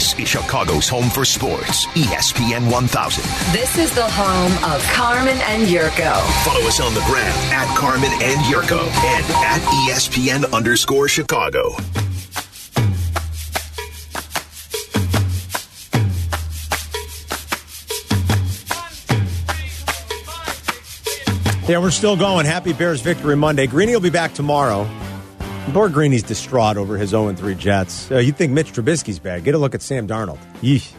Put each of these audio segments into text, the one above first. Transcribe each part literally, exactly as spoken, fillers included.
This is Chicago's home for sports, E S P N one thousand. This is the home of Carmen and Yurko. Follow us on the gram at Carmen and Yurko and at E S P N underscore Chicago. Yeah, we're still going. Happy Bears victory Monday. Greeny will be back tomorrow. Poor Greeny's distraught over his oh and three Jets. Uh, you think Mitch Trubisky's bad. Get a look at Sam Darnold. Yeesh.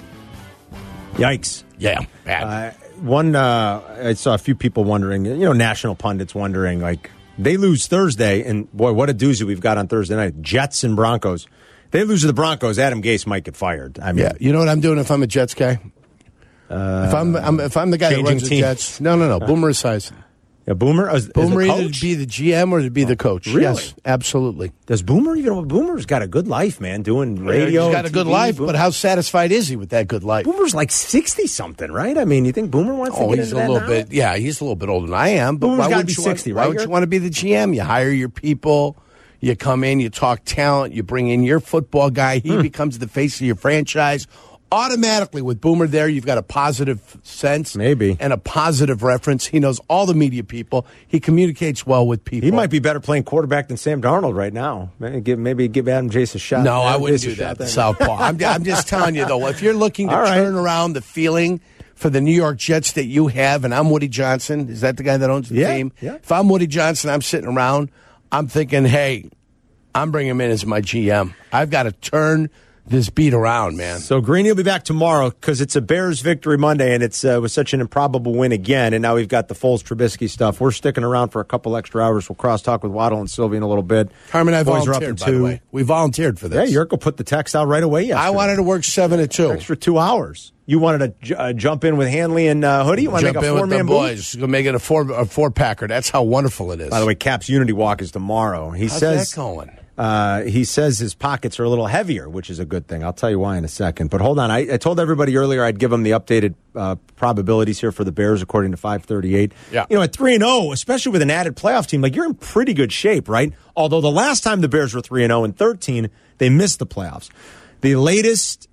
Yikes. Yeah, bad. Uh, one, uh, I saw a few people wondering, you know, national pundits wondering, like, they lose Thursday, and boy, what a doozy we've got on Thursday night. Jets and Broncos. They lose to the Broncos, Adam Gase might get fired. I mean, yeah, you know what I'm doing if I'm a Jets guy? Uh, if I'm, I'm if I'm the guy that runs the Jets, no, no, no, Boomer Esiason. Yeah, Boomer? Is, Boomer is either to be the G M or to be the coach. Really? Yes, absolutely. Does Boomer even? Boomer's got a good life, man, doing radio. He's got a good T V. life, Boomer. but how satisfied is he with that good life? Boomer's like sixty-something, right? I mean, you think Boomer wants oh, to get he's into a that little now? bit, yeah, he's a little bit older than I am. But Boomer's why gotta would be you sixty, want, right? Why would you want to be the G M? You hire your people, you come in, you talk talent, you bring in your football guy, he hmm. becomes the face of your franchise. Automatically, with Boomer there, you've got a positive sense. Maybe. And a positive reference. He knows all the media people. He communicates well with people. He might be better playing quarterback than Sam Darnold right now. Maybe give, maybe give Adam Gase a shot. No, I Adam wouldn't Gase do a that, shot Southpaw. I'm, I'm just telling you, though, if you're looking to All right. turn around the feeling for the New York Jets that you have, and I'm Woody Johnson, is that the guy that owns the yeah, team? Yeah. If I'm Woody Johnson, I'm sitting around, I'm thinking, hey, I'm bringing him in as my G M. I've got to turn this beat around, man. So Greeny will be back tomorrow because it's a Bears victory Monday, and it's uh, was such an improbable win again. And now we've got the Foles Trubisky stuff. We're sticking around for a couple extra hours. We'll cross talk with Waddle and Sylvie in a little bit. Carmen, I Boys volunteered, by the way. We volunteered for this. Yeah, Yurko put the text out right away yesterday. I wanted to work seven to two. Extra two hours. You wanted to uh, jump in with Hanley and uh, Hoodie? You want to make a four-man boys. Gonna make it a four a four packer. That's how wonderful it is. By the way, Cap's Unity Walk is tomorrow. He How's says that going? Uh, he says his pockets are a little heavier, which is a good thing. I'll tell you why in a second. But hold on. I, I told everybody earlier I'd give them the updated uh, probabilities here for the Bears according to five thirty-eight. Yeah. You know, at three and oh, especially with an added playoff team, like you're in pretty good shape, right? Although the last time the Bears were three and oh in thirteen, they missed the playoffs. The latest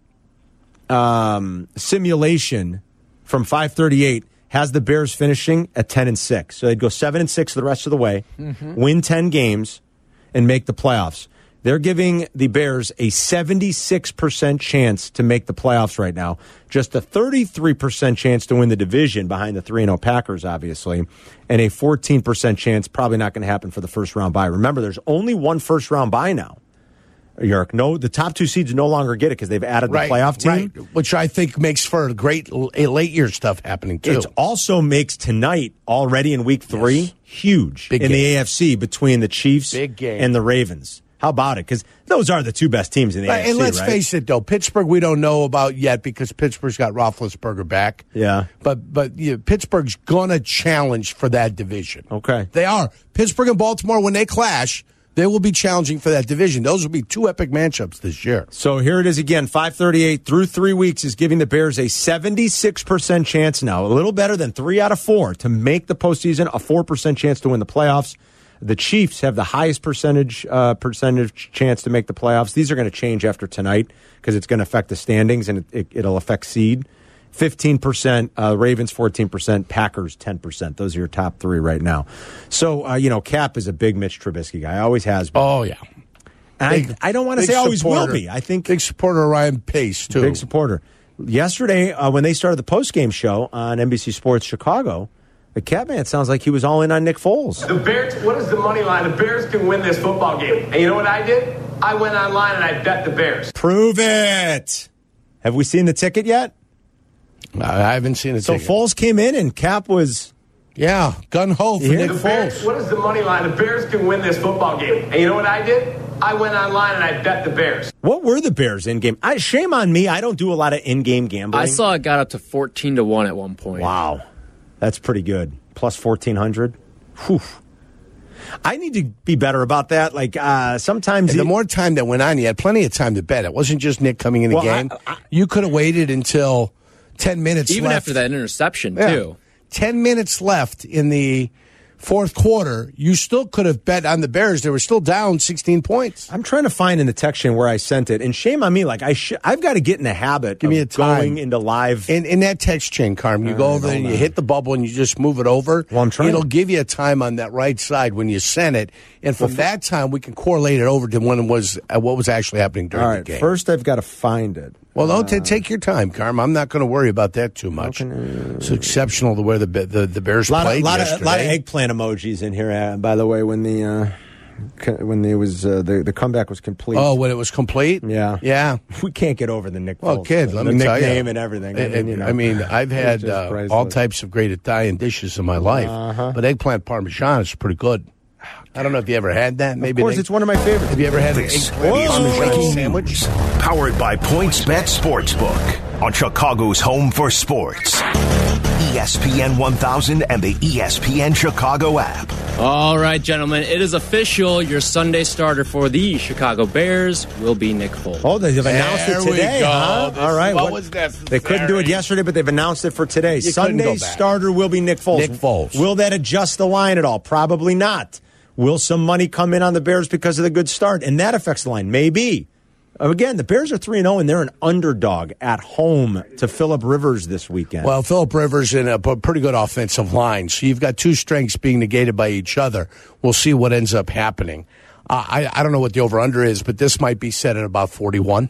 um, simulation from five thirty-eight has the Bears finishing at ten and six. So they'd go seven and six the rest of the way, mm-hmm. win ten games, and make the playoffs. They're giving the Bears a seventy-six percent chance to make the playoffs right now. Just a thirty-three percent chance to win the division behind the three and oh Packers, obviously, and a fourteen percent chance, probably not going to happen for the first round bye. Remember, there's only one first round bye now. Yerk, no, the top two seeds no longer get it because they've added the right, playoff team. Right, which I think makes for great late year stuff happening, too. It also makes tonight, already in week three, yes. huge Big in game. the A F C between the Chiefs Big game. and the Ravens. How about it? Because those are the two best teams in the right, A F C, and let's right? face it, though, Pittsburgh we don't know about yet because Pittsburgh's got Roethlisberger back. Yeah. But but you know, Pittsburgh's going to challenge for that division. Okay. They are. Pittsburgh and Baltimore, when they clash, they will be challenging for that division. Those will be two epic matchups this year. So here it is again, five thirty-eight through three weeks is giving the Bears a seventy-six percent chance now, a little better than three out of four to make the postseason, a four percent chance to win the playoffs. The Chiefs have the highest percentage uh, percentage chance to make the playoffs. These are going to change after tonight because it's going to affect the standings and it, it, it'll affect seed. fifteen percent, uh, Ravens fourteen percent, Packers ten percent. Those are your top three right now. So, uh, you know, Cap is a big Mitch Trubisky guy. Always has been. Oh, yeah. And big, I, I don't want to say always will be. I think big supporter of Ryan Pace, too. Big supporter. Yesterday, uh, when they started the postgame show on N B C Sports Chicago, the Cap man sounds like he was all in on Nick Foles. The Bears, what is the money line? The Bears can win this football game. And you know what I did? I went online and I bet the Bears. Prove it. Have we seen the ticket yet? I haven't seen it. So ticket. Foles came in and Cap was, yeah, gun ho for yeah. Nick the Foles. Bears, what is the money line? The Bears can win this football game. And you know what I did? I went online and I bet the Bears. What were the Bears in game? I, shame on me. I don't do a lot of in game gambling. I saw it got up to fourteen to one at one point. Wow, that's pretty good. Plus fourteen hundred. Whew. I need to be better about that. Like uh, sometimes and the it, more time that went on, you had plenty of time to bet. It wasn't just Nick coming in the well, game. I, I, you could have waited until ten minutes even left. after that interception yeah. too. Ten minutes left in the fourth quarter, you still could have bet on the Bears. They were still down sixteen points. I'm trying to find in the text chain where I sent it, and shame on me. Like I, sh- I've got to get in the habit Give of me a time. going into live. In, in that text chain, Carm, you All go right, over there and hold you on. hit the bubble and you just move it over. Well, I'm trying It'll to- give you a time on that right side when you send it, and from that time we can correlate it over to when it was uh, what was actually happening during All the right, game. first I've got to find it. Well, don't t- take your time, Carm. I'm not going to worry about that too much. It's exceptional the way the the, the Bears A lot, played of, lot, of, yesterday. lot of eggplant emojis in here. Uh, by the way, when the uh, c- when it was uh, the the comeback was complete. Oh, when it was complete? yeah, Yeah. We can't get over the Nick. Well, Foles kid, thing. let the me tell you. nickname and everything. I mean, you know, I mean, I've it's had just uh, priceless. all types of great Italian dishes in my life, Uh-huh. but eggplant parmesan is pretty good. I don't know if you ever had that. Maybe Of course, an egg- it's one of my favorites. Have you ever had an This eggplant is parmesan breaking sandwich? news, powered by PointsBet Sportsbook on Chicago's home for sports. E S P N one thousand and the E S P N Chicago app. All right, gentlemen, it is official. Your Sunday starter for the Chicago Bears will be Nick Foles. Oh, they've announced There it we today. go. Huh? This- All right. what was necessary. They couldn't do it yesterday, but they've announced it for today. You couldn't go Sunday's back. starter will be Nick Foles. Nick Foles. Will that adjust the line at all? Probably not. Will some money come in on the Bears because of the good start? And that affects the line? Maybe. Again, the Bears are three and oh, and they're an underdog at home to Phillip Rivers this weekend. Well, Phillip Rivers in a p- pretty good offensive line. So you've got two strengths being negated by each other. We'll see what ends up happening. Uh, I, I don't know what the over-under is, but this might be set at about forty-one.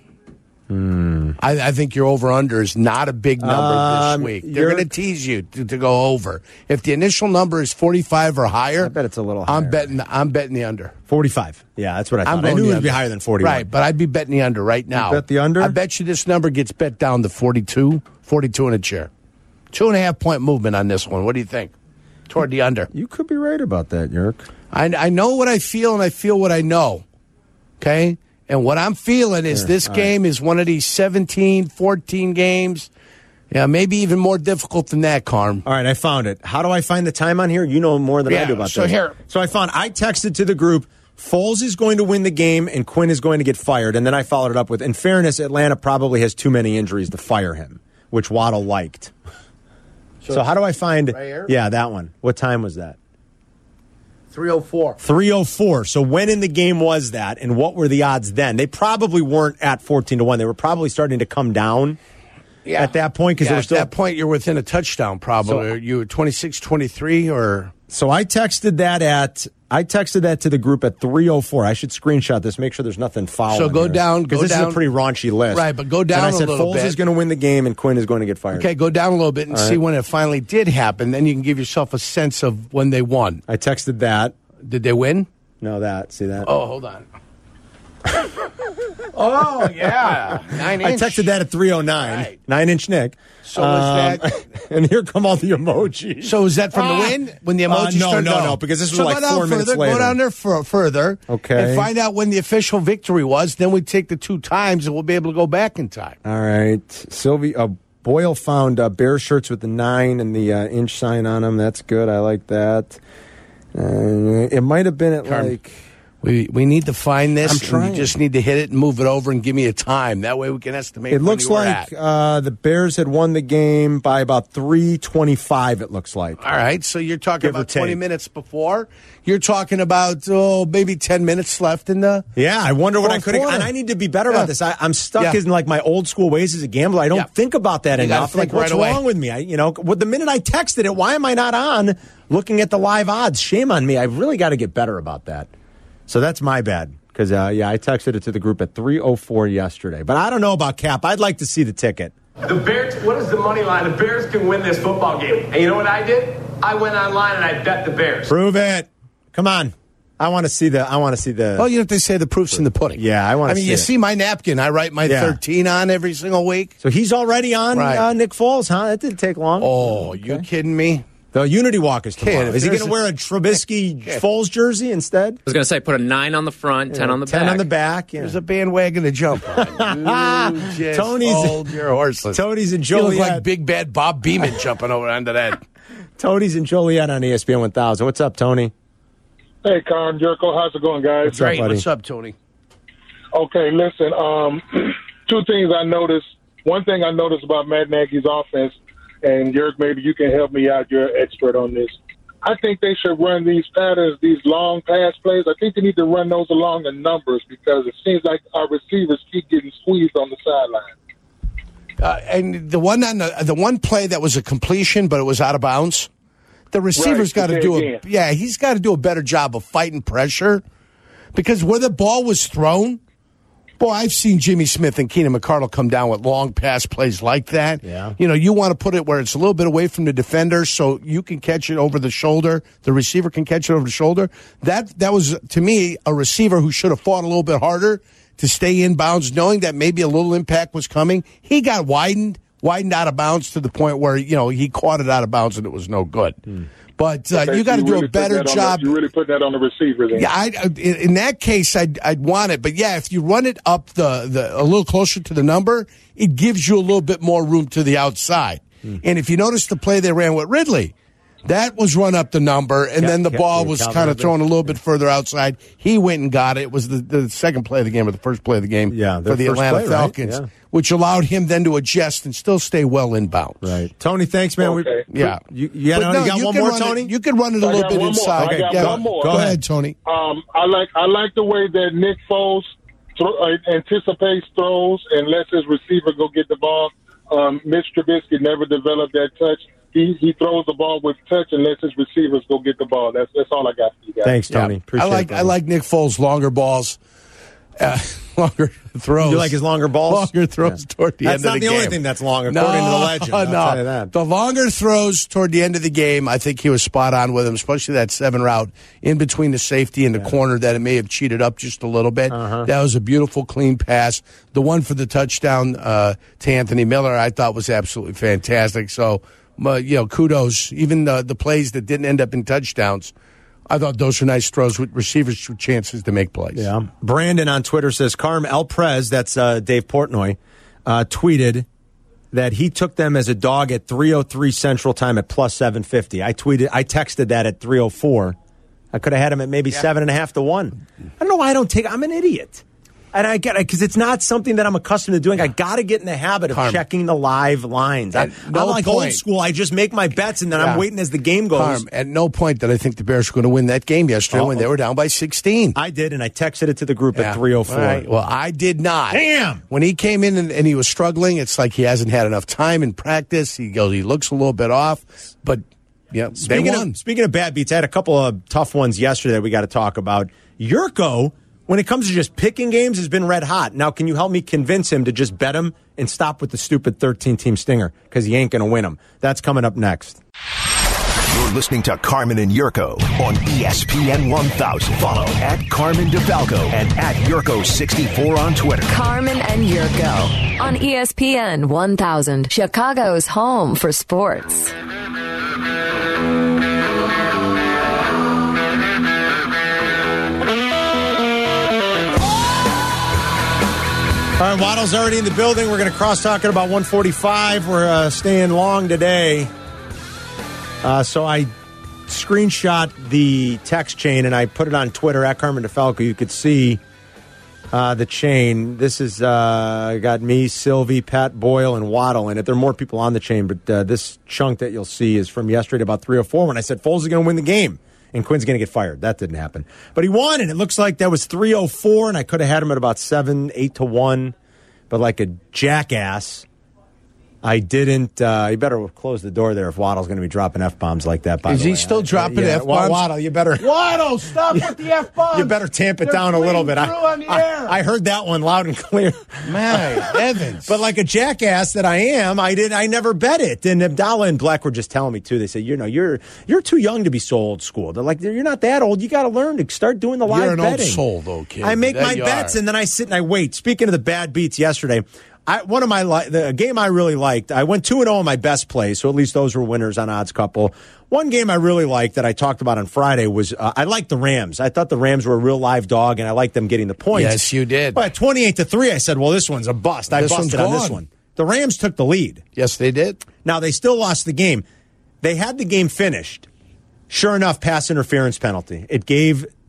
Hmm. I, I think your over-under is not a big number Um, this week. They're you're- going to tease you to, to go over. If the initial number is forty-five or higher, I bet it's a little I'm higher. betting. I'm betting the under. forty-five. Yeah, that's what I I'm thought. I going knew the it would be under. higher than forty-one. Right, but I'd be betting the under right now. bet the under? I bet you this number gets bet down to forty-two, forty-two and a chair. Two and a half point movement on this one. What do you think? Toward the under. You could be right about that, Yerk. I, I know what I feel and I feel what I know. Okay? And what I'm feeling is Yeah, this all game is one of these seventeen, fourteen games. Yeah, maybe even more difficult than that, Carm. All right, I found it. How do I find the time on here? You know more than I Yeah, do about so this. here- So I found, I texted to the group, Foles is going to win the game and Quinn is going to get fired. And then I followed it up with, in fairness, Atlanta probably has too many injuries to fire him, which Waddle liked. So, how do I find, right here? yeah, that one. What time was that? three oh four. three oh four. So when in the game was that, and what were the odds then? They probably weren't at fourteen to one. They were probably starting to come down Yeah. at that point because Yeah, they were at still. that point, you're within a touchdown, probably. So- Are you twenty-six twenty-three or. So I texted that at I texted that to the group at three oh four. I should screenshot this, make sure there's nothing foul. So in go here. down, because go this is down. a pretty raunchy list, Right, but go down And I a said little Foles bit. is going to win the game and Quinn is going to get fired. Okay, go down a little bit and All see right. when it finally did happen. Then you can give yourself a sense of when they won. I texted that. Did they win? No, that. See that? Oh, hold on. oh, yeah. Nine I inch. texted that at three oh nine. Right. Nine inch Nick. So was Um, and here come all the emojis. So is that from the Ah. win? When the Uh, emojis no, turned no, on? no, because this was so like go down four minutes further, later. Go down there for, further. Okay. And find out when the official victory was. Then we take the two times and we'll be able to go back in time. All right. Sylvie, uh, Boyle found uh, Bear shirts with the nine and the uh, inch sign on them. That's good. I like that. Uh, it might have been at Carm, like. We we need to find this. I'm and trying. You just need to hit it and move it over and give me a time. That way we can estimate. It when looks you were like at. uh, the Bears had won the game by about three twenty-five, it looks like. All right, so you're talking Give or about twenty take. minutes before. You're talking about oh maybe ten minutes left in the. Yeah, I wonder what I Fourth could have. quarter. And I need to be better Yeah. about this. I, I'm stuck Yeah. in like my old school ways as a gambler. I don't Yeah. think about that You gotta enough. think Like, what's right away. wrong with me? I, you know, with the minute I texted it, why am I not on looking at the live odds? Shame on me. I've really got to get better about that. So that's my bad. Because, uh, yeah, I texted it to the group at three oh four yesterday. But I don't know about Cap. I'd like to see the ticket. The Bears, what is the money line? The Bears can win this football game. And you know what I did? I went online and I bet the Bears. Prove it. Come on. I want to see the. I want to see the. Well, you know what they say: the proof's in the pudding. Yeah, I wanna I mean, see you it. see my napkin. I write my Yeah. thirteen on every single week. So he's already on Right. uh, Nick Foles, huh? That didn't take long. Oh, you kidding me? The Unity Walk is tomorrow. Kid, if is he going there's to a- wear a Trubisky Kid. Foles jersey instead? I was going to say, put a nine on the front, ten on the ten back. on the back. Yeah. There's a bandwagon to jump on. You just Tony's- hold your horses. Tony's and You look Joliet. like big bad Bob Beeman jumping over onto that. Tony's and Joliet on E S P N one thousand. What's up, Tony? Hey, Con, Jericho, how's it going, guys? What's up, Great. buddy? What's up, Tony? Okay, listen, um, two things I noticed. One thing I noticed about Matt Nagy's offense, and Jerick, maybe you can help me out. You're an expert on this. I think they should run these patterns, these long pass plays. I think they need to run those along the numbers because it seems like our receivers keep getting squeezed on the sideline. Uh, and the one on the, the one play that was a completion, but it was out of bounds. The receiver's Right, got to do a yeah, he's got to do a better job of fighting pressure because where the ball was thrown, boy, I've seen Jimmy Smith and Keenan McCardle come down with long pass plays like that. Yeah. You know, you want to put it where it's a little bit away from the defender so you can catch it over the shoulder. The receiver can catch it over the shoulder. That that was, to me, a receiver who should have fought a little bit harder to stay in bounds, knowing that maybe a little impact was coming. He got widened, widened out of bounds to the point where, you know, he caught it out of bounds and it was no good. Hmm. But uh, you got to do really a better the, job. You really put that on the receiver then. Yeah, I, in that case, I'd, I'd want it. But, yeah, if you run it up the, the a little closer to the number, it gives you a little bit more room to the outside. Hmm. And if you notice the play they ran with Ridley, that was run up the number, and Cal- then the Cal- ball yeah, was Calvin kind of Ridley. thrown a little bit further outside. He went and got it. It was the, the second play of the game or the first play of the game Yeah, their for the first Atlanta play, right? Falcons, Yeah. which allowed him then to adjust and still stay well inbounds. Right. Tony, thanks, man. Okay. We, Yeah. You, you, got, But no, you got you one can more, run it- Tony? you can run it a I little got bit one more. inside. I got Yeah, one more. Go Go ahead, ahead. Tony. Um, I like I like the way that Nick Foles thro- uh, anticipates throws and lets his receiver go get the ball. Um, Mitch Trubisky never developed that touch. He he throws the ball with touch and lets his receivers go get the ball. That's that's all I got for you guys. Thanks, Tony. Yeah. Appreciate I like it. I like Nick Foles' longer balls, uh, longer throws. You like his longer balls? Longer throws Yeah. toward the That's end not of the, the only game. thing that's long, No, according to the legend. I'll no. tell you that. The longer throws toward the end of the game, I think he was spot on with him, especially that seven route in between the safety and the Yeah. corner that it may have cheated up just a little bit. Uh-huh. That was a beautiful, clean pass. The one for the touchdown uh, to Anthony Miller, I thought was absolutely fantastic. So, uh, you know, kudos. Even the, the plays that didn't end up in touchdowns, I thought those were nice throws with receivers with chances to make plays. Yeah. Brandon on Twitter says, Carm El Prez, that's uh, Dave Portnoy, uh, tweeted that he took them as a dog at three oh three Central Time at plus seven fifty. I tweeted, I texted that at three oh four. I could have had him at maybe yeah. seven and a half to one. I don't know why I don't take, I'm an idiot. And I get it because it's not something that I'm accustomed to doing. I got to get in the habit of Carm. checking the live lines. I, no I'm like point. old school. I just make my bets and then Yeah. I'm waiting as the game goes. Carm, at no point did I think the Bears were going to win that game yesterday Uh-oh. when they were down by sixteen. I did, and I texted it to the group Yeah. at three oh four. All right. Well, I did not. Damn! When he came in and, and he was struggling, it's like he hasn't had enough time in practice. He goes, he looks a little bit off, but yeah, they Speaking won. of, speaking of bad beats, I had a couple of tough ones yesterday that we got to talk about. Yurko, when it comes to just picking games, has been red hot. Now, can you help me convince him to just bet him and stop with the stupid thirteen-team stinger? Because he ain't going to win them. That's coming up next. You're listening to Carmen and Yurko on E S P N one thousand. Follow at Carmen DeFalco and at Yurko sixty-four on Twitter. Carmen and Yurko on E S P N one thousand, Chicago's home for sports. All right, Waddle's already in the building. We're going to cross talk at about one forty-five. We're uh, staying long today. Uh, so I screenshot the text chain and I put it on Twitter at Carmen DeFalco. You could see uh, the chain. This is uh, got me, Sylvie, Pat Boyle, and Waddle in it. There are more people on the chain, but uh, this chunk that you'll see is from yesterday about three oh four when I said Foles is going to win the game and Quinn's going to get fired. That didn't happen. But he won, and it looks like that was three oh four, and I could have had him at about seven, eight to one. But like a jackass, I didn't. Uh, you better close the door there if Waddle's going to be dropping F-bombs like that, by Is the he way. still I- dropping yeah, F-bombs? Waddle, you better. Waddle, stop with the F-bombs. You better tamp it They're down a little bit. bleeding through on the air. I, I heard that one loud and clear. Man, Evans. But like a jackass that I am, I did. I never bet it. And Abdallah and Black were just telling me too. They said, you know, you're you're too young to be so old school. They're like, you're not that old. You got to learn to start doing the live You're an betting. old soul, though, kid. I make That my you bets are. and then I sit and I wait. Speaking of the bad beats yesterday. I, one of my li- the game I really liked. I went two and zero on my best plays, so at least those were winners on Odds Couple. One game I really liked that I talked about on Friday was uh, I liked the Rams. I thought the Rams were a real live dog, and I liked them getting the points. Yes, you did. But at twenty-eight to three, I said, "Well, this one's a bust." I This busted one's on this gone. one. The Rams took the lead. Yes, they did. Now they still lost the game. They had the game finished. Sure enough, pass interference penalty. It gave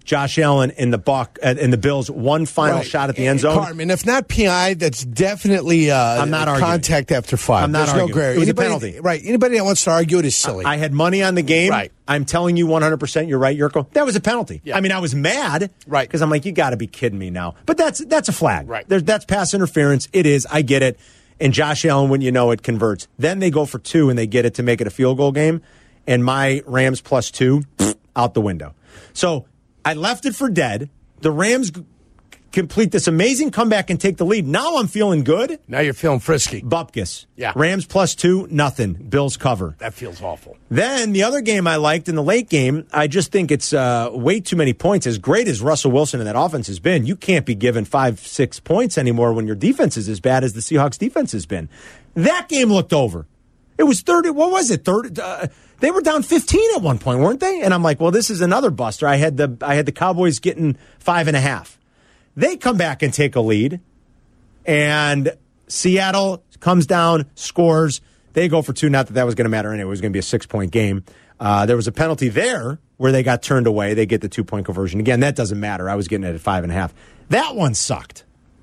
Josh Allen and the Buck uh, and the Bills one final Right. shot at the end zone. Carmen, if not P I, that's definitely uh, I'm not arguing. contact after five. I'm not There's arguing. no gray. It was a Anybody- penalty. Right. Anybody that wants to argue it is silly. I had money on the game. Right. I'm telling you one hundred percent you're right, Yurko. That was a penalty. Yeah. I mean, I was mad. Right. Because I'm like, you got to be kidding me now. But that's that's a flag. Right. There's, that's pass interference. It is. I get it. And Josh Allen, when you know it, converts. Then they go for two and they get it to make it a field goal game. And my Rams plus two, out the window. So I left it for dead. The Rams g- complete this amazing comeback and take the lead. Now I'm feeling good. now you're feeling frisky. Bupkis. Yeah. Rams plus two, nothing. Bills cover. That feels awful. Then the other game I liked in the late game, I just think it's uh, way too many points. As great as Russell Wilson and that offense has been, you can't be given five, six points anymore when your defense is as bad as the Seahawks defense has been. That game looked over. It was thirty. What was it? thirty. Uh, they were down fifteen at one point, weren't they? And I'm like, well, this is another buster. I had the I had the Cowboys getting five and a half. They come back and take a lead, and Seattle comes down, scores. They go for two. Not that that was going to matter anyway. It was going to be a six-point game. Uh, there was a penalty there where they got turned away. They get the two-point conversion. Again, that doesn't matter. I was getting it at five and a half. That one sucked.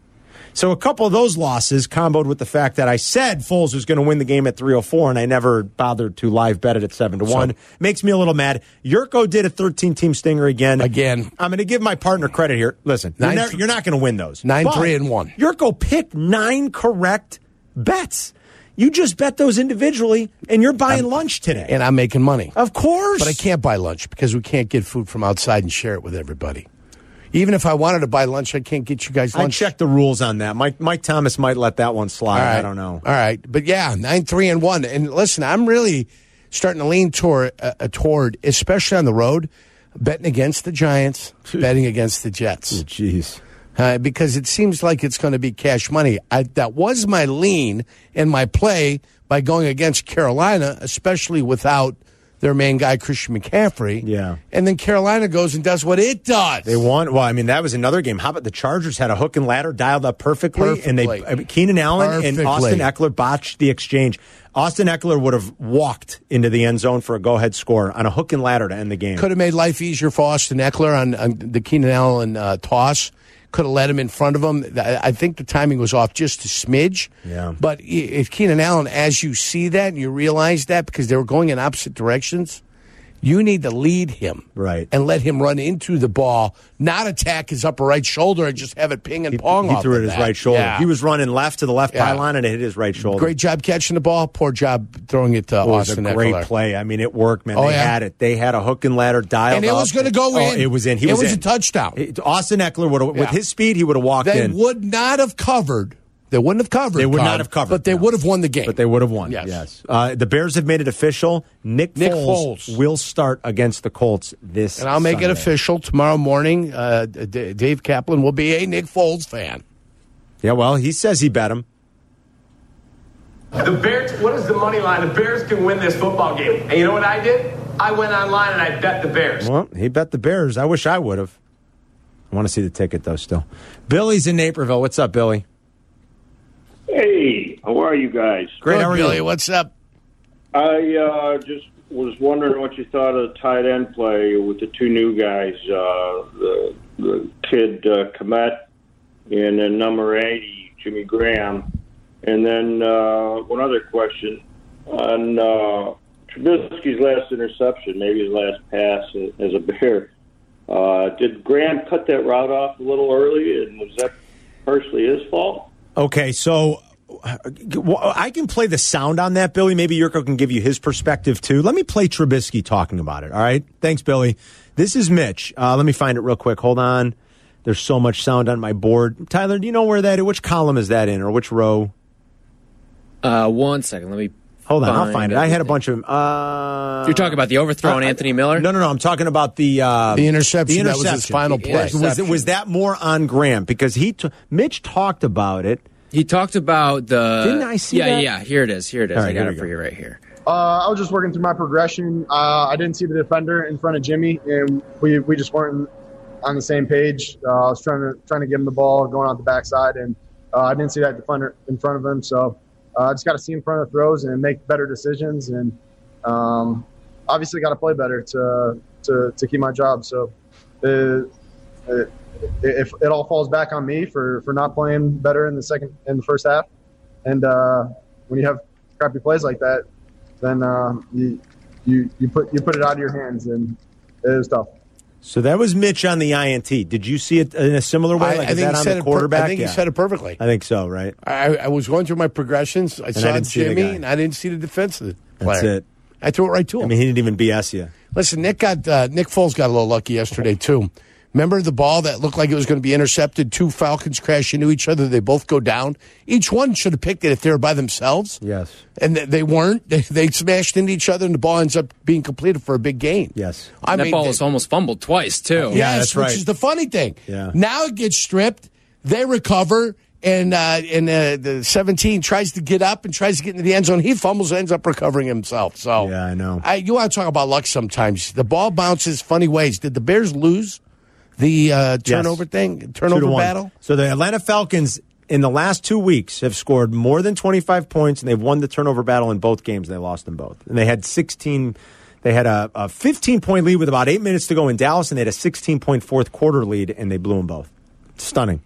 So a couple of those losses comboed with the fact that I said Foles was going to win the game at three oh four, and I never bothered to live bet it at seven to one. So, makes me a little mad. Yurko did a thirteen-team stinger again. Again. I'm going to give my partner credit here. Listen, you're, Nine, never, you're not going to win those. Nine, But three, and one. Yurko picked nine correct bets. You just bet those individually, and you're buying I'm, lunch today. And I'm making money. Of course. But I can't buy lunch because we can't get food from outside and share it with everybody. Even if I wanted to buy lunch, I can't get you guys lunch. I checked the rules on that. Mike Mike Thomas might let that one slide. All right. I don't know. All right. But yeah, nine, three, and one. And listen, I'm really starting to lean toward, uh, toward especially on the road, betting against the Giants, betting against the Jets. Jeez. Uh, because it seems like it's going to be cash money. I, that was my lean and my play by going against Carolina, especially without their main guy, Christian McCaffrey. Yeah. And then Carolina goes and does what it does. They won. Well, I mean, that was another game. How about the Chargers had a hook and ladder dialed up perfectly, Perfectly. and they I mean, Keenan Allen Perfectly. and Austin Eckler botched the exchange. Austin Eckler would have walked into the end zone for a go-ahead score on a hook and ladder to end the game. Could have made life easier for Austin Eckler on, on the Keenan Allen uh, toss. Could have let him in front of him. I think the timing was off just a smidge. Yeah. But if Keenan Allen, as you see that and you realize that because they were going in opposite directions, you need to lead him. Right. And let him run into the ball, not attack his upper right shoulder and just have it ping and He, pong he off threw it of at his that. right shoulder. Yeah. He was running left to the left Yeah. pylon, and it hit his right shoulder. Great job catching the ball. Poor job throwing it to It was Austin a great Eckler. play. I mean, it worked, man. Oh, they yeah. had it. They had a hook and ladder dialed And it up. was going to go Oh, in. it was in. He it was, was in. a touchdown. It- Austin Eckler would have, Yeah. with his speed, he would have walked They in. would not have covered. They wouldn't have covered. They would Carm, not have covered, But they no. would have won the game. But they would have won. Yes. Yes. Uh, the Bears have made it official. Nick, Nick Foles, Foles. will start against the Colts this And I'll make Sunday. it official tomorrow morning. Uh, D- Dave Kaplan will be a Nick Foles fan. Yeah, well, he says he bet him. The Bears, what is the money line? The Bears can win this football game. And you know what I did? I went online and I bet the Bears. Well, he bet the Bears. I wish I would have. I want to see the ticket, though, still. Billy's in Naperville. What's up, Billy? Hey, how are you guys? Great. Good, How are Billy, you? what's up? I uh, just was wondering what you thought of the tight end play with the two new guys, uh, the the kid uh, Komet and then number eighty, Jimmy Graham. And then uh, one other question on uh, Trubisky's last interception, maybe his last pass as a Bear. Uh, did Graham cut that route off a little early, and was that partially his fault? Okay, so I can play the sound on that, Billy. Maybe Yurko can give you his perspective, too. Let me play Trubisky talking about it, all right? Thanks, Billy. This is Mitch. Uh, let me find it real quick. Hold on. There's so much sound on my board. Tyler, do you know where that is? Which column is that in, or which row? Uh, one second. Let me. Hold on, I'll find it. I had a bunch of them. Uh, You're talking about the overthrow on uh, Anthony Miller? No, no, no. I'm talking about the uh, The interception. The That was his final The play. Was, interception. was that more on Graham? Because he, t- Mitch talked about it. He talked about the. Didn't I see yeah, that? Yeah, here it is. Here it is. All right, I got here it we for go. you right here. Uh, I was just working through my progression. Uh, I didn't see the defender in front of Jimmy, and we we just weren't on the same page. Uh, I was trying to trying to give him the ball going out the backside, and uh, I didn't see that defender in front of him. So uh, I just got to see in front of the throws and make better decisions, and um, obviously got to play better to to to keep my job. So uh, uh, if it all falls back on me for, for not playing better in the second in the first half, and uh, when you have crappy plays like that, then uh, you you you put you put it out of your hands, and it was tough. So that was Mitch on the I N T. Did you see it in a similar way? I, Like, I is think that he on said the it per- quarterback? I think yeah. he said it perfectly. I think so, right? I, I was going through my progressions. I I saw didn't see the Jimmy, guy. and I didn't see the defensive player. That's it. I threw it right to him. I mean, he didn't even B S you. Listen, Nick got uh, Nick Foles got a little lucky yesterday too. Remember the ball that looked like it was going to be intercepted? Two Falcons crash into each other. They both go down. Each one should have picked it if they were by themselves. Yes. And th- they weren't. They, they smashed into each other, and the ball ends up being completed for a big gain. Yes. I that mean, ball they- was almost fumbled twice, too. Yes, Yeah, that's right. which is the funny thing. Yeah. Now it gets stripped. They recover, and uh, and uh, the seventeen tries to get up and tries to get into the end zone. He fumbles, and ends up recovering himself. So Yeah, I know. I, you want to talk about luck sometimes. The ball bounces funny ways. Did the Bears lose the uh, turnover Yes. thing, Two to turnover one. battle? So the Atlanta Falcons in the last two weeks have scored more than twenty-five points, and they've won the turnover battle in both games. They lost them both. And they had sixteen. They had a, a fifteen-point lead with about eight minutes to go in Dallas, and they had a sixteen-point fourth quarter lead, and they blew them both. Stunning.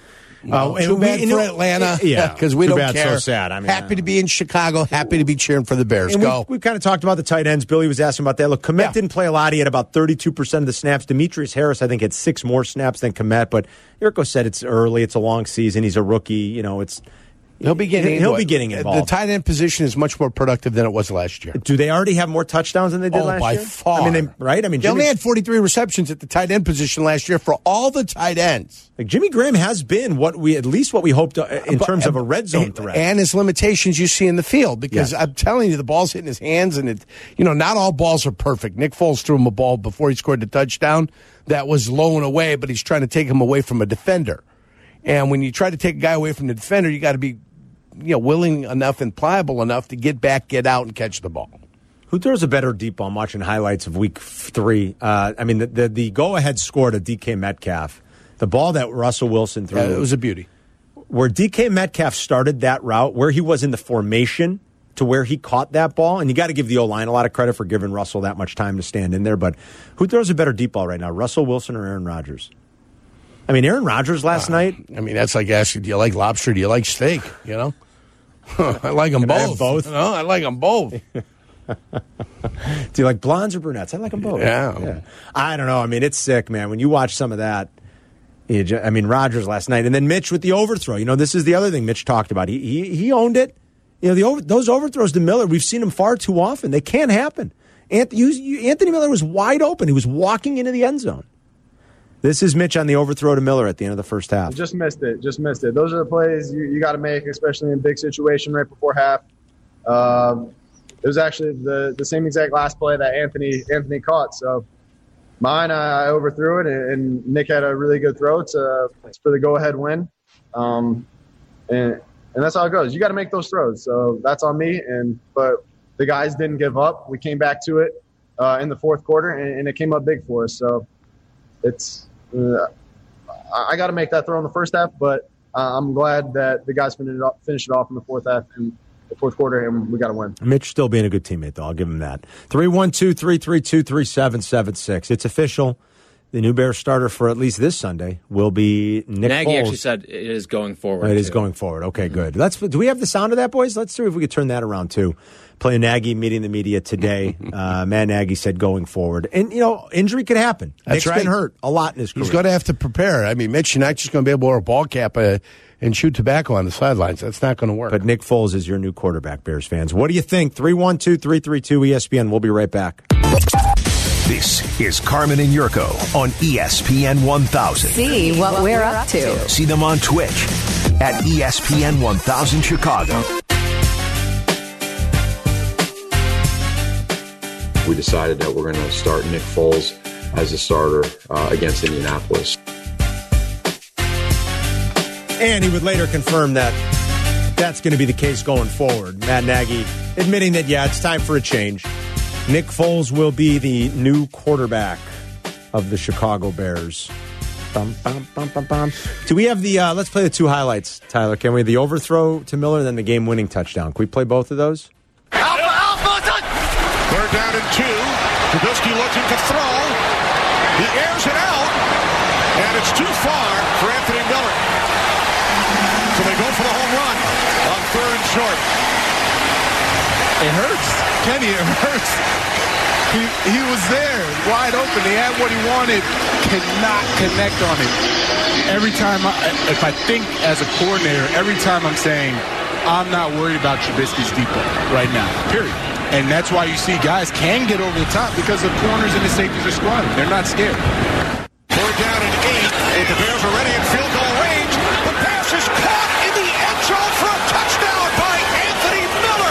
Well, Uh, too and bad we- for you know, Atlanta. yeah, because we too don't bad, care. so sad. I mean, happy uh, to be in Chicago. Happy to be cheering for the Bears. And Go. we, we kind of talked about the tight ends. Billy was asking about that. Look, Kmet Yeah. didn't play a lot. He had about thirty-two percent of the snaps. Demetrius Harris, I think, had six more snaps than Kmet. But Yurko said it's early. It's a long season. He's a rookie. You know, it's He'll be getting. He'll into be it. getting involved. The tight end position is much more productive than it was last year. Do they already have more touchdowns than they did Oh, last by year? far. I mean, they, right? I mean, They Jimmy, only had forty-three receptions at the tight end position last year for all the tight ends. like Jimmy Graham has been what we at least what we hoped uh, in But- terms of a red zone threat. And his limitations you see in the field. Because Yes. I'm telling you, the ball's hitting his hands, and it, you know, not all balls are perfect. Nick Foles threw him a ball before he scored the touchdown that was low and away, but he's trying to take him away from a defender. And when you try to take a guy away from the defender, you got to be, you know, willing enough and pliable enough to get back, get out, and catch the ball. Who throws a better deep ball? I'm watching highlights of week three. Uh, I mean, the, the, the go-ahead score to D K Metcalf, the ball that Russell Wilson threw. Yeah, it was a beauty. Where D K Metcalf started that route, where he was in the formation to where he caught that ball, and you got to give the O-line a lot of credit for giving Russell that much time to stand in there, but who throws a better deep ball right now, Russell Wilson or Aaron Rodgers? I mean, Aaron Rodgers last uh, night. I mean, that's like asking, do you like lobster? Do you like steak? You know? I like them Can both. I have both? You know? I like them both. Do you like blondes or brunettes? I like them both. Yeah. yeah. I don't know. I mean, it's sick, man. When you watch some of that, you just, I mean, Rodgers last night, and then Mitch with the overthrow. You know, this is the other thing Mitch talked about. He he, he owned it. You know, the over, those overthrows to Miller, we've seen them far too often. They can't happen. Anthony, you, you, Anthony Miller was wide open. He was walking into the end zone. This is Mitch on the overthrow to Miller at the end of the first half. Just missed it. Just missed it. Those are the plays you, you got to make, especially in a big situation right before half. Um, it was actually the, the same exact last play that Anthony Anthony caught. So mine, I, I overthrew it, and, and Nick had a really good throw to it's for the go-ahead win. Um, and and that's how it goes. You got to make those throws. So that's on me. And but the guys didn't give up. We came back to it uh, in the fourth quarter, and, and it came up big for us. So it's. Uh, I got to make that throw in the first half, but uh, I'm glad that the guys finished it off, finished it off in the fourth half and the fourth quarter, and we got to win. Mitch still being a good teammate, though. I'll give him that. three one two, three three two, three seven seven six. It's official. The new Bears starter for at least this Sunday will be Nick Nagy Foles. actually said it is going forward. It is too. going forward. Okay, mm-hmm. good. Let's. Do we have the sound of that, boys? Let's see if we could turn that around, too. Playing Nagy meeting the media today. uh, Matt Nagy said going forward. And, you know, injury could happen. That's Nick's right. been hurt a lot in his career. He's going to have to prepare. I mean, Mitch, you're not just going to be able to wear a ball cap uh, and shoot tobacco on the sidelines. That's not going to work. But Nick Foles is your new quarterback, Bears fans. What do you think? three one two, three three two, E S P N. We'll be right back. This is Carmen and Yurko on E S P N one thousand. See what we're up to. See them on Twitch at E S P N one thousand Chicago. We decided that we're going to start Nick Foles as a starter uh, against Indianapolis. And he would later confirm that that's going to be the case going forward. Matt Nagy admitting that, yeah, it's time for a change. Nick Foles will be the new quarterback of the Chicago Bears. Bum, bum, bum, bum, bum. Do we have the, uh, let's play the two highlights, Tyler. Can we? The overthrow to Miller and then the game-winning touchdown. Can we play both of those? Alpha, Alpha, touch! Third down and two. Trubisky looking to throw. He airs it out. and it's too far for Anthony Miller. So they go for the home run on third and short. It hurts. Kenny, it hurts. He, he was there, wide open. He had what he wanted, cannot connect on it. Every time, I, if I think as a coordinator, every time I'm saying, I'm not worried about Trubisky's deep ball right now, period. And that's why you see guys can get over the top because the corners and the safeties are squatting. They're not scared. Third down and eight, and the Bears are ready in field goal range. The pass is caught in the end zone for a touchdown by Anthony Miller.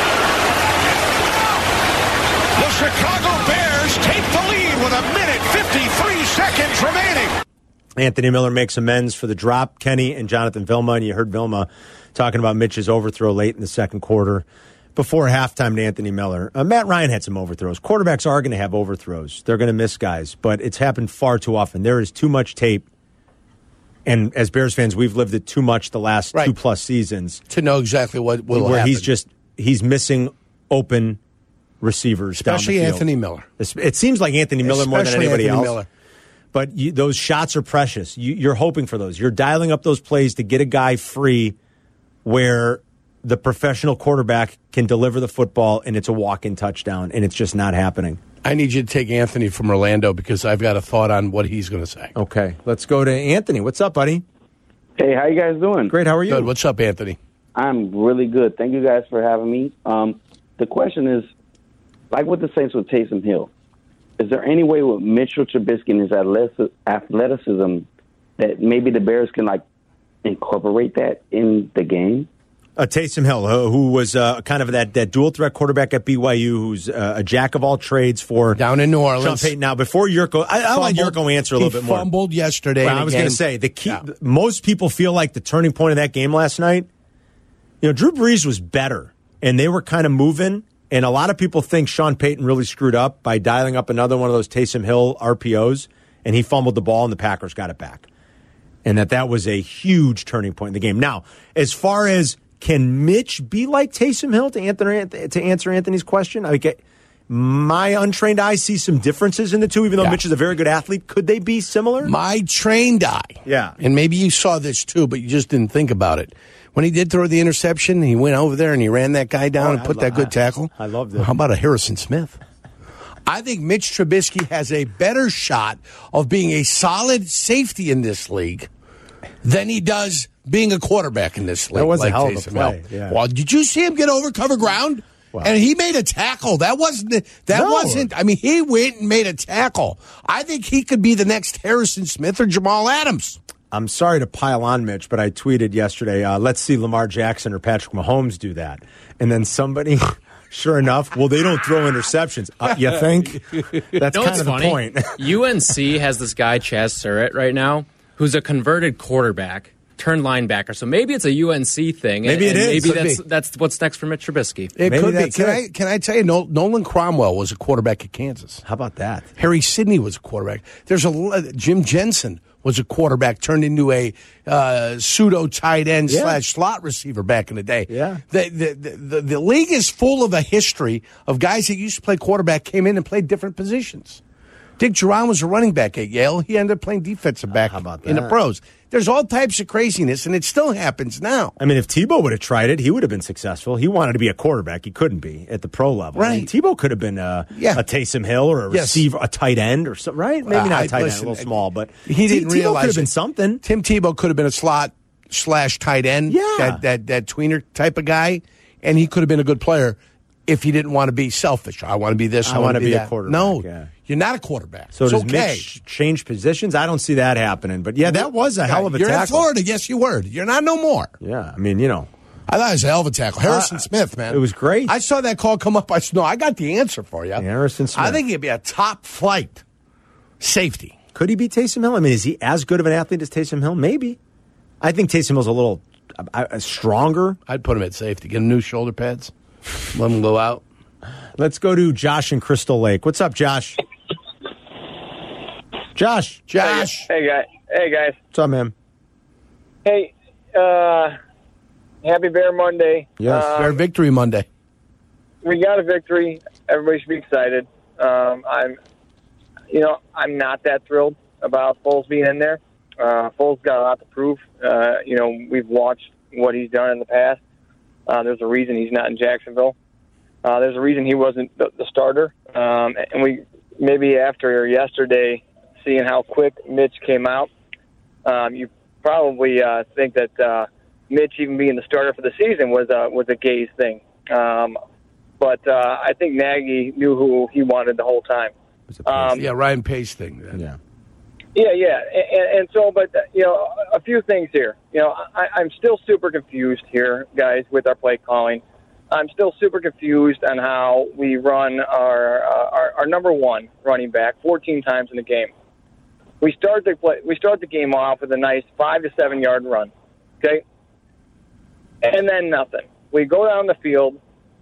The Chicago Bears take the lead with a minute fifty-three seconds remaining. Anthony Miller makes amends for the drop. Kenny and Jonathan Vilma, and you heard Vilma talking about Mitch's overthrow late in the second quarter. Before halftime to Anthony Miller. Uh, Matt Ryan had some overthrows. Quarterbacks are going to have overthrows. They're going to miss guys, but it's happened far too often. There is too much tape, and as Bears fans, we've lived it too much the last right. two-plus seasons. To know exactly what will Where happen. he's just, he's missing open receivers Especially down the field. Anthony Miller. It seems like Anthony Miller Especially more than anybody Anthony else. Miller. But you, those shots are precious. You, you're hoping for those. You're dialing up those plays to get a guy free where the professional quarterback can deliver the football and it's a walk-in touchdown, and it's just not happening. I need you to take Anthony from Orlando because I've got a thought on what he's going to say. Okay, let's go to Anthony. What's up, buddy? Hey, how you guys doing? Great, how are you? Good. What's up, Anthony? I'm really good. Thank you guys for having me. Um, the question is, like with the Saints with Taysom Hill, is there any way with Mitchell Trubisky and his athleticism that maybe the Bears can like incorporate that in the game? Uh, Taysom Hill, uh, who was uh, kind of that, that dual-threat quarterback at B Y U, who's uh, a jack of all trades for down in New Orleans. Sean Payton. Now, before Yurko, I, I'll let Yurko answer a little he bit more. He fumbled yesterday. Well, I was going to say, the key. Yeah. Most people feel like the turning point of that game last night, you know, Drew Brees was better, and they were kind of moving, and a lot of people think Sean Payton really screwed up by dialing up another one of those Taysom Hill R P Os, and he fumbled the ball, and the Packers got it back. And that that was a huge turning point in the game. Now, as far as can Mitch be like Taysom Hill, to answer, to answer Anthony's question? I mean, my untrained eye sees some differences in the two, even though yeah. Mitch is a very good athlete. Could they be similar? My trained eye. Yeah. And maybe you saw this too, but you just didn't think about it. When he did throw the interception, he went over there and he ran that guy down oh, and put I, that good tackle. I loved it. How about a Harrison Smith? I think Mitch Trubisky has a better shot of being a solid safety in this league than he does being a quarterback in this league. That was like a hell of a play. Yeah. Well, did you see him get over cover ground? Well, and he made a tackle. That wasn't. That no. wasn't. I mean, he went and made a tackle. I think he could be the next Harrison Smith or Jamal Adams. I'm sorry to pile on, Mitch, but I tweeted yesterday, uh, let's see Lamar Jackson or Patrick Mahomes do that. And then somebody, sure enough, well, they don't throw interceptions. Uh, you think? That's you know kind of funny? the point. U N C has this guy, Chaz Surratt, right now, who's a converted quarterback, turned linebacker. So maybe it's a U N C thing. Maybe and, it and is. Maybe Could that's be. that's what's next for Mitch Trubisky. It maybe could be. Can it. I can I tell you, Nolan Cromwell was a quarterback at Kansas. How about that? Harry Sidney was a quarterback. There's a Jim Jensen was a quarterback turned into a uh, pseudo tight end yeah. slash slot receiver back in the day. Yeah. The, the, the, the, the league is full of a history of guys that used to play quarterback came in and played different positions. Dick Duran was a running back at Yale. He ended up playing defensive back uh, how about that? in the pros. There's all types of craziness, and it still happens now. I mean, if Tebow would have tried it, he would have been successful. He wanted to be a quarterback. He couldn't be at the pro level. Right. I mean, Tebow could have been a, yeah. a Taysom Hill or a yes. receiver, a tight end or something, right? Maybe uh, not a tight listen, end, a little small, but he didn't T- realize Tebow could have been it. something. Tim Tebow could have been a slot slash tight end, yeah. that, that, that tweener type of guy, and he could have been a good player if he didn't want to be selfish. I want to be this, I, I want to be, be a that. quarterback. No, yeah. You're not a quarterback. So it's does okay. Mitch change positions? I don't see that happening. But, yeah, that was a hell of a You're tackle. in Florida. Yes, you were. You're not no more. Yeah, I mean, you know. I thought it was a hell of a tackle. Harrison uh, Smith, man. It was great. I saw that call come up. I said, no, I got the answer for you. Harrison Smith. I think he'd be a top flight safety. Could he be Taysom Hill? I mean, is he as good of an athlete as Taysom Hill? Maybe. I think Taysom Hill's a little uh, uh, stronger. I'd put him at safety. Get him new shoulder pads. Let him go out. Let's go to Josh in Crystal Lake. What's up, Josh? Josh. Josh. Hey, guys. Hey, guys. What's up, man? Hey, uh, happy Bear Monday. Yes, um, Bear Victory Monday. We got a victory. Everybody should be excited. Um, I'm, you know, I'm not that thrilled about Foles being in there. Uh, Foles got a lot to prove. Uh, you know, we've watched what he's done in the past. Uh, there's a reason he's not in Jacksonville. Uh, there's a reason he wasn't the, the starter. Um, and we maybe after yesterday, seeing how quick Mitch came out, um, you probably uh, think that uh, Mitch even being the starter for the season was a was a Gase thing. Um, but uh, I think Nagy knew who he wanted the whole time. Um, yeah, Ryan Pace thing. Then. Yeah. Yeah, yeah, and, and so, but, you know, a few things here. You know, I, I'm still super confused here, guys, with our play calling. I'm still super confused on how we run our, uh, our our number one running back fourteen times in the game. We start the play, we start the game off with a nice five to seven yard run, okay, and then nothing. We go down the field,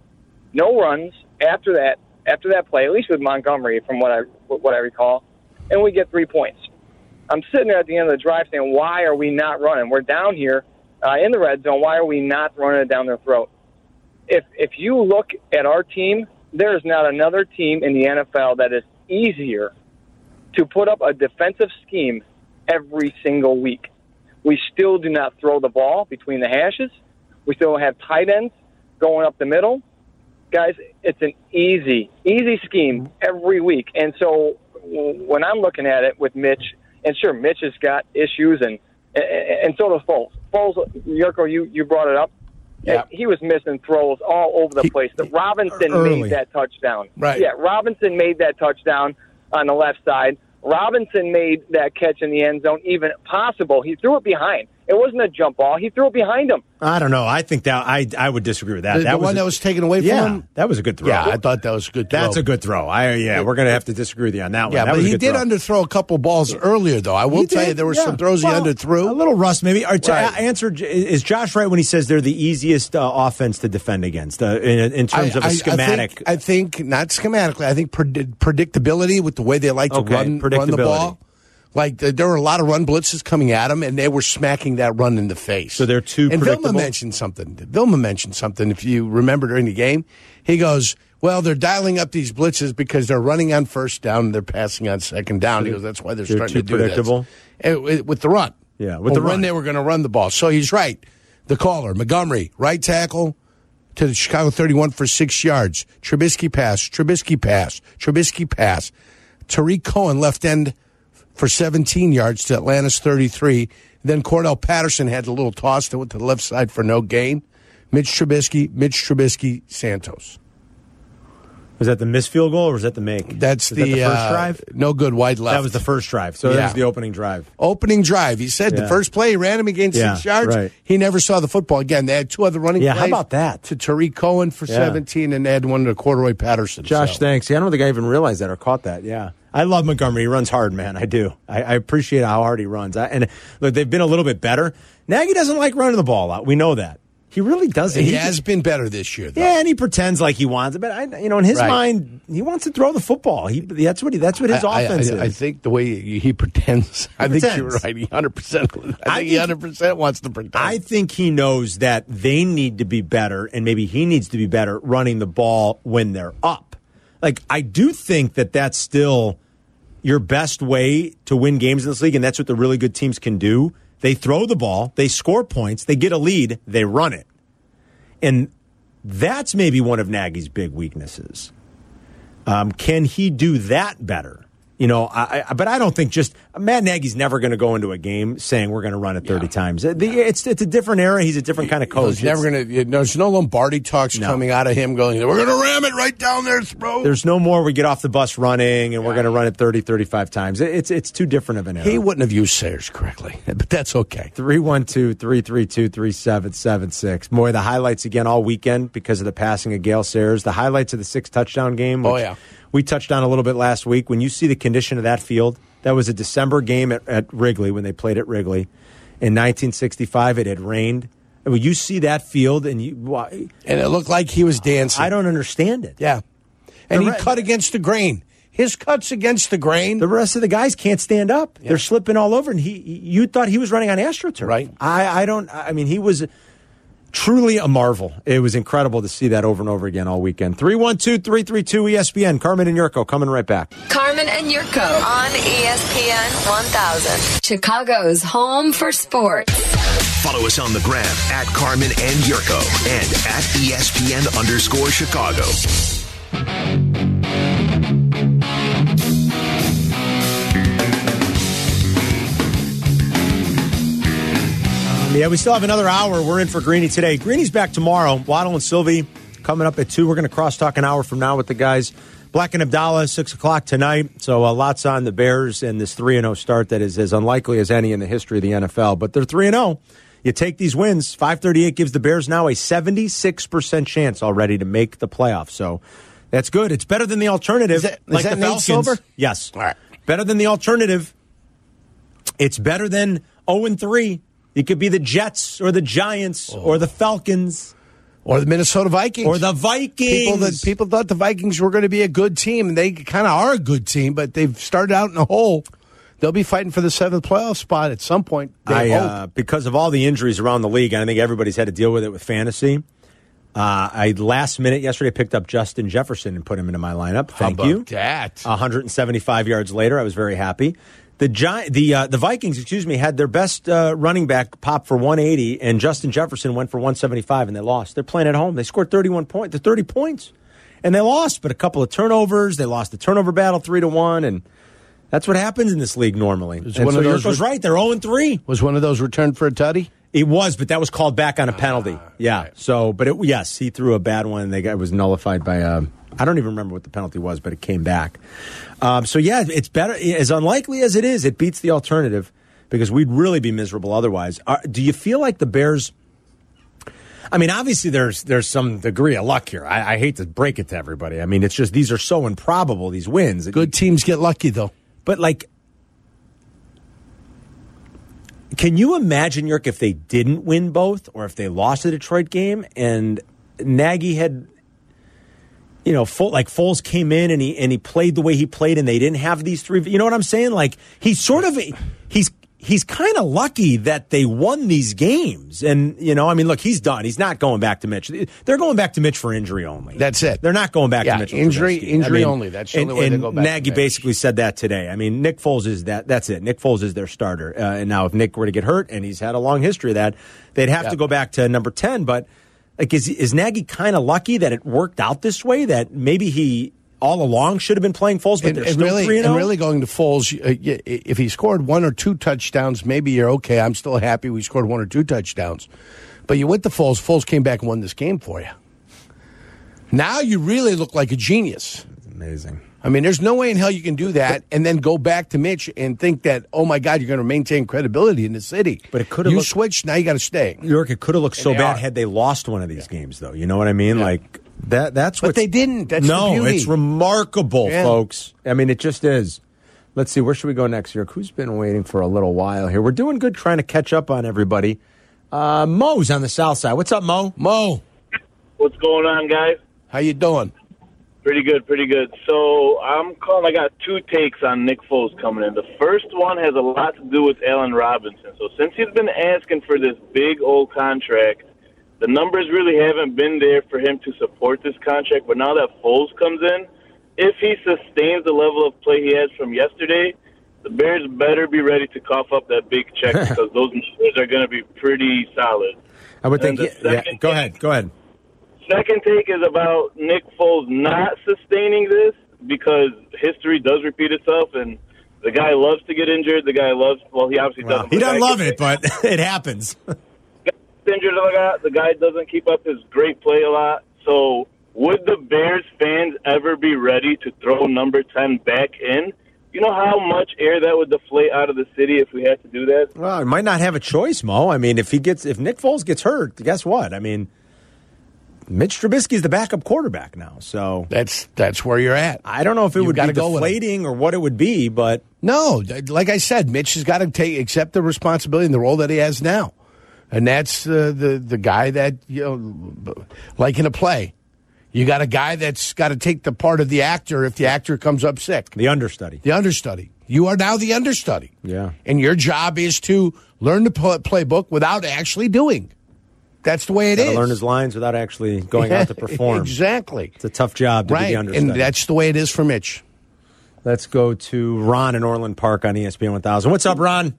no runs after that. After that play, at least with Montgomery, from what I what I recall, and we get three points. I'm sitting there at the end of the drive saying, why are we not running? We're down here uh, in the red zone. Why are we not running it down their throat? If if you look at our team, there is not another team in the N F L that is easier to put up a defensive scheme every single week. We still do not throw the ball between the hashes. We still have tight ends going up the middle. Guys, it's an easy, easy scheme every week. And so when I'm looking at it with Mitch, and sure, Mitch has got issues, and and, and so does Foles. Foles, Yurko, you, you brought it up. Yeah. He was missing throws all over the place. The Robinson early. made that touchdown. Right. Yeah, Robinson made that touchdown on the left side. Robinson made that catch in the end zone even possible. He threw it behind. It wasn't a jump ball. He threw it behind him. I don't know. I think that I I would disagree with that. The, that the was one a, that was taken away from yeah, him? that was a good throw. Yeah, I thought that was a good throw. That's a good throw. I yeah, we're going to have to disagree with you on that one. Yeah, that but was a he good did throw. underthrow a couple balls earlier, though. I will He tell did, you there were yeah. some throws Well, he underthrew. A little rust, maybe. Or to Right. answer, is Josh right when he says they're the easiest uh, offense to defend against uh, in, in terms I, of a I- schematic? I think, I think not schematically. I think predi- predictability with the way they like to Okay, run, run the predictability. ball. Like the, there were a lot of run blitzes coming at them, and they were smacking that run in the face. So they're too And predictable? Vilma mentioned something. Vilma mentioned something. If you remember during the game, he goes, "Well, they're dialing up these blitzes because they're running on first down and they're passing on second down." He goes, "That's why they're, They're starting too to do predictable? this." And with- with the run. Yeah, with Well, the when run. they were going to run the ball. So he's right. The caller, Montgomery, right tackle to the Chicago thirty-one for six yards. Trubisky pass, Trubisky pass, Trubisky pass. Tariq Cohen, left end for seventeen yards to Atlanta's thirty-three. Then Cordell Patterson had a little toss that went to the left side for no gain. Mitch Trubisky, Mitch Trubisky, Santos. Was that the missed field goal or was that the make? That's Was the, that the first uh, drive? No good, wide left. That was the first drive. So that Yeah. was the opening drive. Opening drive. He said Yeah. the first play, he ran him against Yeah, six yards. right. He never saw the football again. They had two other running Yeah, plays. how about that? To Tariq Cohen for Yeah. seventeen, and they had one to Corduroy Patterson. Josh, so. thanks. Yeah, I don't think I even realized that or caught that. Yeah. I love Montgomery. He runs hard, man. I do. I, I appreciate how hard he runs. I, and look, they've been a little bit better. Nagy doesn't like running the ball out. We know that. He really doesn't. He, He has been better this year, though. Yeah, and he pretends like he wants it, but I, you know, in his Right. mind, he wants to throw the football. He that's what he that's what his I, offense I, I, is. I think the way he, he pretends, I think pretends. you're right. He one hundred percent. I think, I he think- one hundred percent wants to pretend. I think he knows that they need to be better, and maybe he needs to be better running the ball when they're up. Like, I do think that that's still your best way to win games in this league, and that's what the really good teams can do. They throw the ball, they score points, they get a lead, they run it. And that's maybe one of Nagy's big weaknesses. Um, can he do that better? You know, I, I, but I don't think just Matt Nagy's never going to go into a game saying we're going to run it thirty times. The, it's it's a different era. He's a different kind of coach. He's never going to. There's no Lombardi talks No. coming out of him going, "We're going to ram it right down their throat." There's no more we get off the bus running and we're going to run it thirty, thirty-five times. It's it's too different of an era. He wouldn't have used Sayers correctly, but that's okay. three one two, three three two, three seven seven six. More of the highlights again all weekend because of the passing of Gale Sayers. The highlights of the six touchdown game. Which Oh, yeah. We touched on a little bit last week. When you see the condition of that field, that was a December game at, at Wrigley when they played at Wrigley. In nineteen sixty-five, it had rained. And when you see that field and you. Why, And it looked like he was dancing. I don't understand it. Yeah. And The he re- cut against the grain. His cuts against the grain. The rest of the guys can't stand up. Yeah. They're slipping all over. And he, you thought he was running on AstroTurf. Right. I, I don't, I mean, he was. truly a marvel. It was incredible to see that over and over again all weekend. three one two, three three two, E S P N. Carmen and Yurko coming right back. Carmen and Yurko on E S P N one thousand. Chicago's home for sports. Follow us on the gram at Carmen and Yurko and at E S P N underscore Chicago. Yeah, we still have another hour. We're in for Greeny today. Greeny's back tomorrow. Waddle and Sylvie coming up at two. We're going to cross-talk an hour from now with the guys. Black and Abdallah, six o'clock tonight. So uh, lots on the Bears and this three and oh start that is as unlikely as any in the history of the N F L. But they're three and oh. You take these wins. five thirty-eight gives the Bears now a seventy-six percent chance already to make the playoffs. So that's good. It's better than the alternative. Is that, is like that the Nate Falcons. Silver? Yes. All right. Better than the alternative. It's better than oh and three. It could be the Jets or the Giants oh. or the Falcons. Or the Minnesota Vikings. Or the Vikings. People, that, people thought the Vikings were going to be a good team, and they kind of are a good team, but they've started out in a hole. They'll be fighting for the seventh playoff spot at some point. I, uh, because of all the injuries around the league, and I think everybody's had to deal with it with fantasy, uh, I last minute yesterday picked up Justin Jefferson and put him into my lineup. Thank How about you. that? one hundred seventy-five yards later, I was very happy. The Gi- the uh, the Vikings, excuse me, had their best uh, running back pop for one eighty, and Justin Jefferson went for one seventy-five, and they lost. They're playing at home. They scored thirty-one points. They're thirty points, and they lost. But a couple of turnovers. They lost the turnover battle three to one, and that's what happens in this league normally. And one so of those Yurko's re- right. They're oh and three. Was one of those returned for a tutty? It was, but that was called back on a penalty. Uh, yeah. Right. So, but it, yes, he threw a bad one. And they got, it was nullified by. Uh, I don't even remember what the penalty was, but it came back. Um, so yeah, it's better. As unlikely as it is, it beats the alternative because we'd really be miserable otherwise. Are, do you feel like the Bears? I mean, obviously there's there's some degree of luck here. I, I hate to break it to everybody. I mean, it's just these are so improbable. These wins. Good teams get lucky though. But like. Can you imagine, Yerk, if they didn't win both or if they lost the Detroit game and Nagy had, you know, full, like Foles came in and he and he played the way he played and they didn't have these three. You know what I'm saying? Like he's sort of he's he's kind of lucky that they won these games. And, you know, I mean, look, he's done. He's not going back to Mitch. They're going back to Mitch for injury only. That's it. They're not going back yeah, to Mitch. Injury, Trubisky. injury I mean, only. That's the and, only way and they go back Nagy to Mitch. basically said that today. I mean, Nick Foles is that. That's it. Nick Foles is their starter. Uh, and now if Nick were to get hurt, and he's had a long history of that, they'd have yep. to go back to number ten. But like, is, is Nagy kind of lucky that it worked out this way, that maybe he all along should have been playing Foles, but and, they're and still really, three and and oh? really going to Foles, uh, if he scored one or two touchdowns, maybe you're okay. I'm still happy we scored one or two touchdowns. But you went to Foles. Foles came back and won this game for you. Now you really look like a genius. It's amazing. I mean, there's no way in hell you can do that and then go back to Mitch and think that, oh, my God, you're going to maintain credibility in the city. But it could have You looked, switched, now you got to stay. York, it could have looked And so they bad are. had they lost one of these yeah. games, though. You know what I mean? Yeah. Like, that. that's what. But they didn't. That's no, the beauty. it's remarkable, Yeah. folks. I mean, it just is. Let's see, where should we go next, York? Who's been waiting for a little while here? We're doing good trying to catch up on everybody. Uh, Mo's on the south side. What's up, Mo? Mo. What's going on, guys? How you doing? Pretty good, pretty good. So I'm calling. I got two takes on Nick Foles coming in. The first one has a lot to do with Allen Robinson. So since he's been asking for this big old contract, the numbers really haven't been there for him to support this contract. But now that Foles comes in, if he sustains the level of play he has from yesterday, the Bears better be ready to cough up that big check because those numbers are going to be pretty solid. I would And think. the Yeah, second go take- ahead. Go ahead. Second take is about Nick Foles not sustaining this because history does repeat itself, and the guy loves to get injured. The guy loves, well, he obviously Well, doesn't. he but the doesn't guy love gets it, but it happens. injured a lot. The guy doesn't keep up his great play a lot. So would the Bears fans ever be ready to throw number ten back in? You know how much air that would deflate out of the city if we had to do that? Well, he might not have a choice, Mo. I mean, if he gets, if Nick Foles gets hurt, guess what? I mean, Mitch Trubisky is the backup quarterback now, so That's that's where you're at. I don't know if it You've would be gotta go with him. deflating or what it would be, but No, like I said, Mitch has got to take accept the responsibility and the role that he has now, and that's uh, the the guy that, you know, like in a play, you got a guy that's got to take the part of the actor if the actor comes up sick. the understudy. The understudy. You are now the understudy, Yeah. and your job is to learn the pl- playbook without actually doing. That's the way it Gotta is. learn his lines without actually going Yeah, out to perform. Exactly. It's a tough job to right. be the understudy. And that's the way it is for Mitch. Let's go to Ron in Orland Park on E S P N one thousand. What's up, Ron?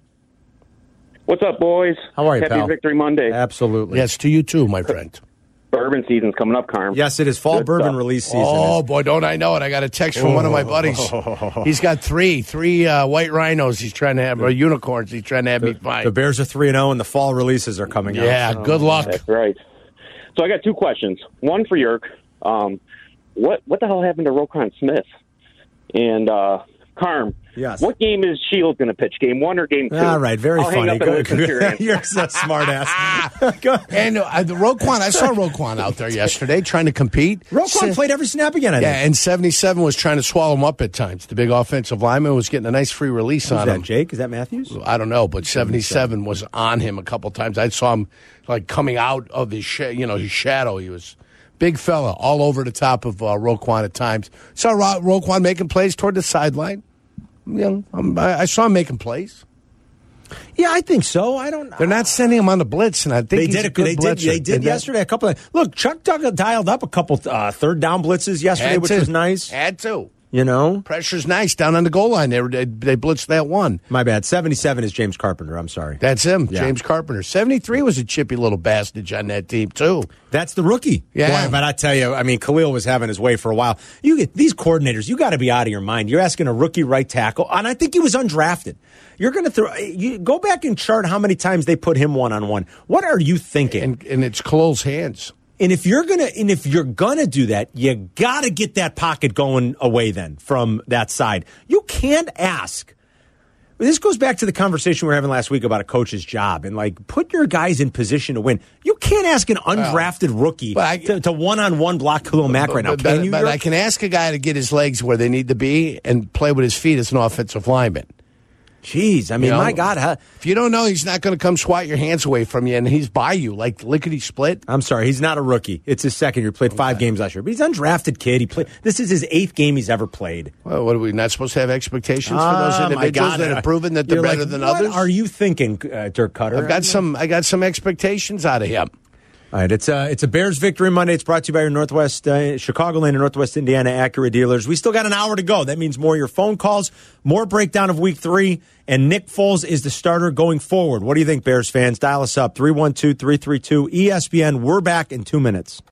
What's up, boys? How are you, Happy pal? Victory Monday. Absolutely. Yes, to you too, my friend. Bourbon season's coming up, Carm. Yes, it is fall Good bourbon stuff. release season. Oh, boy, don't I know it. I got a text from one of my buddies. He's got three, three uh, white rhinos he's trying to have, or unicorns he's trying to have me find. The Bears are three and oh, and the fall releases are coming out. Yeah, so. good luck. That's right. So I got two questions. One for Yerk. Um, what what the hell happened to Roquan Smith? And uh, Carm, yes. What game is Shields going to pitch? Game one or game two? All right, very I'll funny. Hang up and listen to your answer. You're so smart ass. And uh, the Roquan, I saw Roquan out there yesterday trying to compete. Roquan Se- played every snap again, I Yeah, think. and seventy-seven was trying to swallow him up at times. The big offensive lineman was getting a nice free release Who's on that, him. Jake? Is that Matthews? I don't know, but seventy-seven was on him a couple times. I saw him like coming out of his, sh- you know, his shadow. He was big fella, all over the top of uh, Roquan at times. Saw Ro- Roquan making plays toward the sideline. You know, um, I, I saw him making plays. Yeah, I think so. I don't. They're not sending him on the blitz, and I think They he's did a it. good They did. blitzer. They did And that- yesterday. A couple of look. Chuck Duggan dialed up a couple uh, third down blitzes yesterday, Had which to. was nice. Had to. You know, Pressure's nice down on the goal line. They were, they, they blitzed that one. my bad. Seventy-seven is James Carpenter. I'm sorry. That's him, Yeah. James Carpenter. seventy-three was a chippy little bastard on that team too. That's the rookie. Yeah. Boy, but I tell you, I mean, Khalil was having his way for a while. You get these coordinators. You got to be out of your mind. You're asking a rookie right tackle, and I think he was undrafted. You're going to throw. You go back and chart how many times they put him one on one. What are you thinking? And, and it's Khalil's hands. And if you're gonna, and if you're gonna do that, you gotta get that pocket going away then from that side. You can't ask. This goes back to the conversation we were having last week about a coach's job and like put your guys in position to win. You can't ask an undrafted well, rookie I, to, to one-on-one block Khalil Mack right now. But, Can but, you? but I can ask a guy to get his legs where they need to be and play with his feet as an offensive lineman. Jeez, I mean, You know, my God. Huh? If you don't know, he's not going to come swat your hands away from you, and he's by you like lickety split. I'm sorry, he's not a rookie. It's his second year. He played five okay. games last year, but he's an undrafted kid. He played. This is his eighth game he's ever played. Well, what are we not supposed to have expectations for those oh, individuals that have proven that they're You're better like, than what others? What are you thinking, uh, Dirk Cutter? I've got some. I got some expectations out of him. All right, it's a, it's a Bears Victory Monday. It's brought to you by your Northwest, uh, Chicagoland and Northwest Indiana Acura dealers. We still got an hour to go. That means more of your phone calls, more breakdown of week three, and Nick Foles is the starter going forward. What do you think, Bears fans? Dial us up, three one two, three three two, E S P N. We're back in two minutes.